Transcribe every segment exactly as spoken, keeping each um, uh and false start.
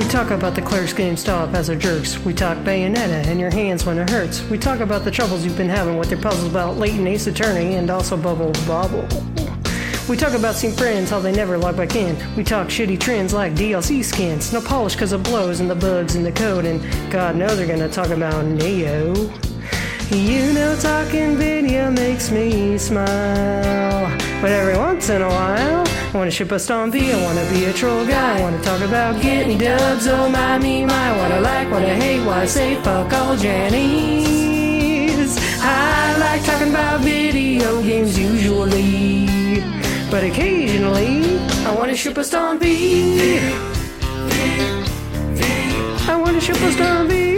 We talk about the clerks GameStop as our jerks. We talk Bayonetta in your hands when it hurts. We talk about the troubles you've been having with your puzzles about Leighton Ace Attorney and also Bubble Bobble. We talk about some friends, how they never log back in. We talk shitty trends like D L C skins. No polish cause of blows and the bugs in the code. And God knows they're gonna talk about Neo. You know talking video makes me smile. But every once in a while I wanna ship a stompy, I wanna be a troll guy, I wanna talk about getting dubs, oh my me my, what I like, what I hate, why I say fuck all Jennies. I like talking about video games usually, but occasionally I wanna ship a stompy. I wanna ship a stompy.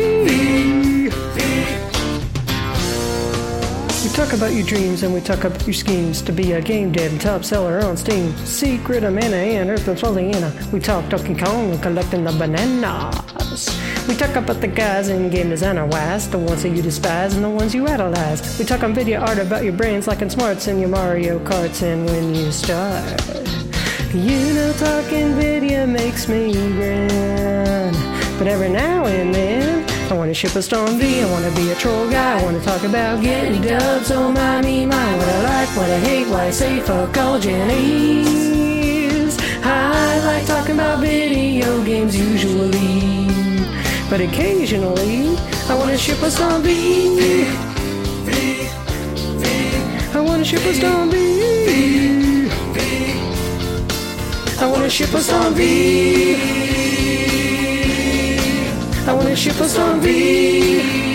We talk about your dreams and we talk about your schemes to be a game dev and top seller on Steam. Secret of Mana and Earth of Sulliana. We talk Donkey Kong and collecting the bananas. We talk about the guys in game designer wise, the ones that you despise and the ones you idolize. We talk on video art about your brains like in smarts and your Mario Karts and when you start. You know talking video makes me grin, but every now and then I wanna ship a Storm V, I wanna be a troll guy, I wanna talk about getting dubs, oh my me my, what I like, what I hate, why I say fuck all Jennies. I like talking about video games usually, but occasionally I wanna ship a Storm V. I wanna ship a Storm V. I wanna ship a Storm V. I wanna ship a Storm V.